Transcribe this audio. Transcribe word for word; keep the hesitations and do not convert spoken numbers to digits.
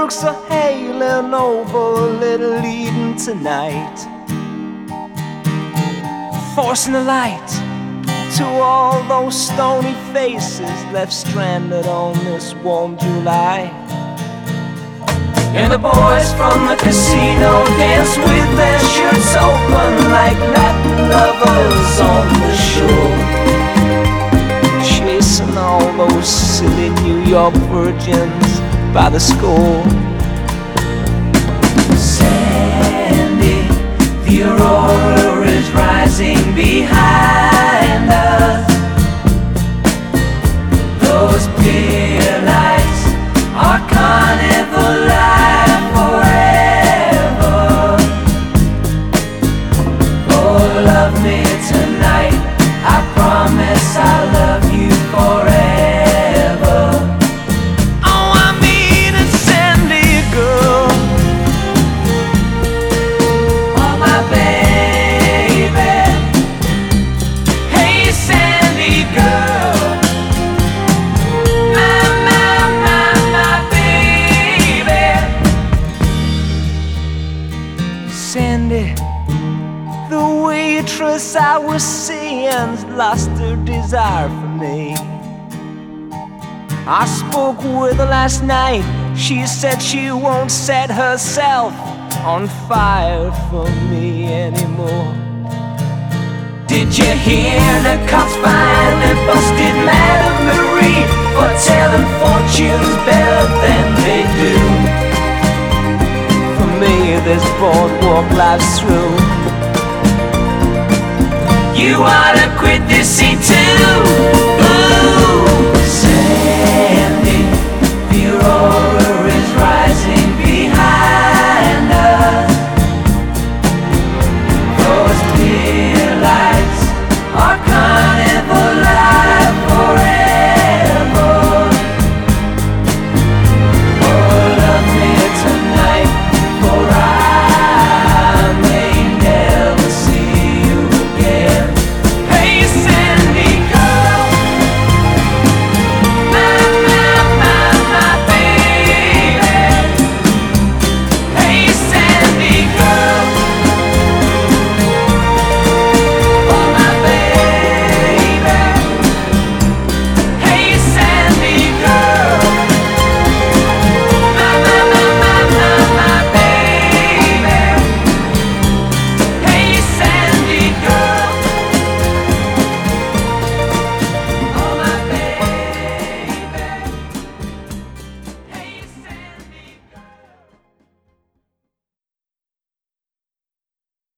fireworks are hailing over Little Eden tonight, forcing the light to all those stony faces left stranded on this warm July. And the boys from the casino dance with their shirts open like Latin lovers on the shore, chasing all those silly New York virgins by the score. Sandy, the aurora is rising behind us. Those pier lights are carnival life forever. Oh, love me tonight, I promise I'll love you forever. Oh, I mean it, Sandy girl. Oh, my baby. Hey, Sandy girl. My, my, my, my baby. Sandy, the waitress I was seeing's lost her desire for me. I spoke with her last night. She said she won't set herself on fire for me anymore. Did you hear the cops finally busted Madame Marie for telling fortunes better than they do? For me, this boardwalk life's through. You ought to quit this scene too. Ooh, Sandy, the aurora